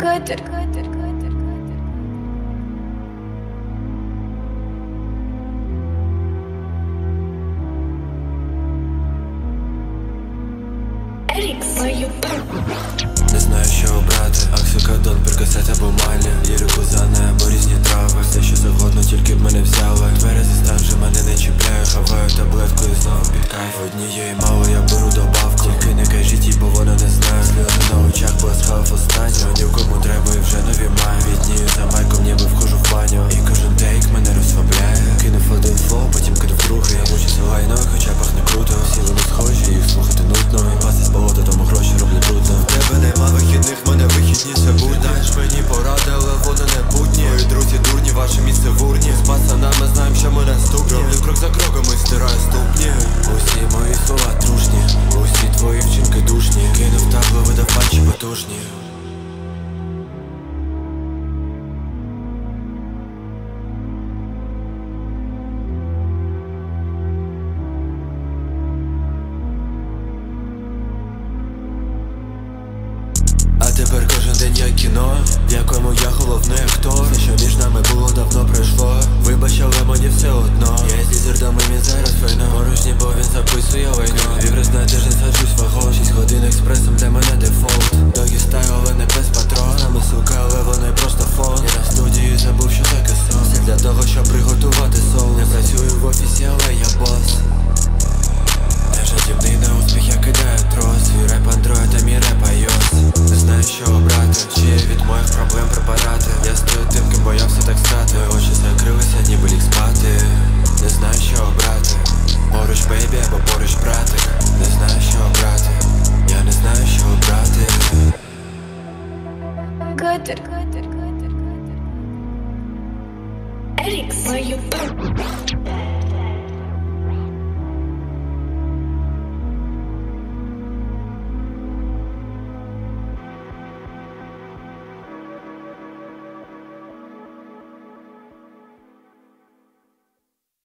Катер. Не знаю, що обрати. Оксикодон, перкасет або малі. Лірику за небо, різні трави. Все що завгодно, тільки б мене взяли. Тверезий вже мене не чіпляє. Хаваю таблетку і знову під кайф. Однієї мало, я беру добавку. Тільки не кажіть їй, бо вона не знає. Сльози на очах, бо схав останньо. Ні в кому треба і вже нові маю. Віднію за майком, ніби вхожу в баню. І кожен тейк мене розслабляє. Кинув один флоу, потім кинув другий. Я мучуся лайною, хоча пахне круто. Всі вони схожі, їх слухати нудно. І паси з болота, тому гроші роблять брудно. В тебе нема вихідних, мене вихідні це будні. Знаєш, мені поради, але вони не будні. Мої друзі дурні, ваше місце в урні. З пацанами знаєм, що ми наступні. Роблю крок за кроком і стираю ступні. Усі мої слова трушні, усі твої вчинки душні. Кинув табло, видав панчі потужні. А тепер кожен день як кіно, в якому я головний актор. Все, що між нами було, давно пройшло. Вибач, але мені все одно. Я зі зірдами, він зараз файно. Порожній, бо він записує лайно. Віврес на тиждень саджусь вагон. 6 годин експресом, для мене дефолт. Догі стайл, але не без патрона. Сука, але вони просто фон. Я на студії забув, що таке сон. Все для того, щоб приготувати соус. Не працюю в офісі, але я бос. Жадібний на успіх, я кидаю трос. Свій реп андроїд, а мій реп айос. Не знаю, що обрати, чи є від моїх проблем препарати. Я стою тим, ким боявся так стати. Мої очі закрилися, ніби ліг спати. Не знаю, що обрати. Поруч бейбі або поруч братик. Не знаю, що обрати. Я не знаю, що обрати. Катер. Ерікс.